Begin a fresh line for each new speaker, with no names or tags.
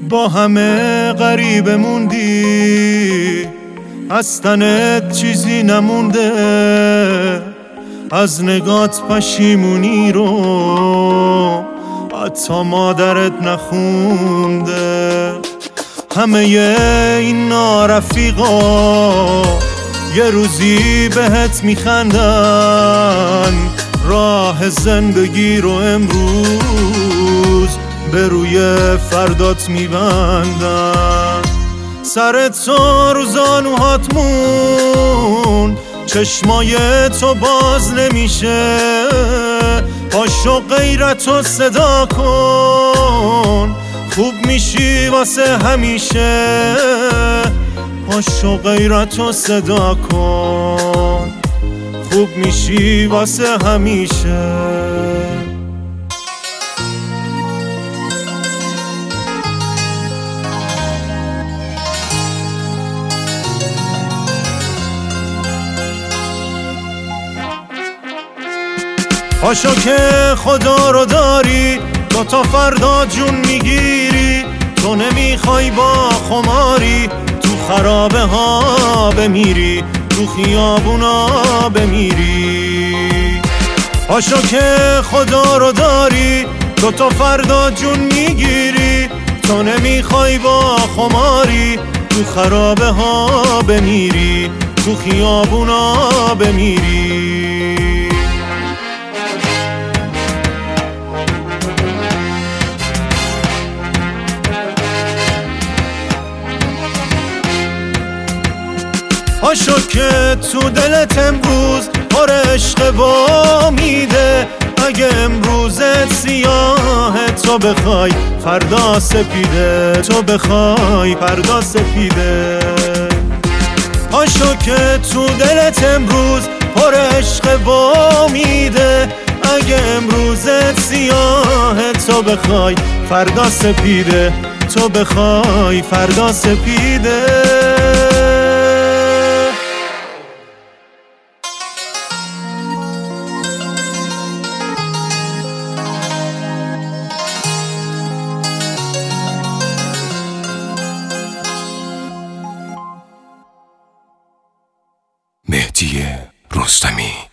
با همه غریبه موندی، از تنت چیزی نمونده، از نگات پشیمونی رو حتی مادرت نخونده. همه این نارفیقا یه روزی بهت میخندن، راه زندگی رو امروز به روی فردات میبندن. سرت رو زانوهات موند، چشمای تو باز نمیشه، پاشو غیرتو صدا کن، خوب میشی واسه همیشه. پاشو غیرتو صدا کن، خوب میشی واسه همیشه. پاشو که خدا رو داری، تو تا فردا جون میگیری، تو نمیخوای با خماری تو خرابه ها بمیری، تو خیابونا بمیری. پاشو که خدا رو داری، تو تا فردا جون میگیری، تو نمیخوای با خماری تو خرابه ها بمیری، تو خیابونا بمیری. پاشو که تو دلت امروز پر عشق و امیده، اگه امروزت سیاه تو بخوای فردا سپیده، تو بخوای فردا سپیده. پاشو که تو دلت امروز پر عشق و امیده، اگه امروزت سیاه تو بخوای فردا سپیده، تو بخوای فردا سپیده.
مهدی رستمی.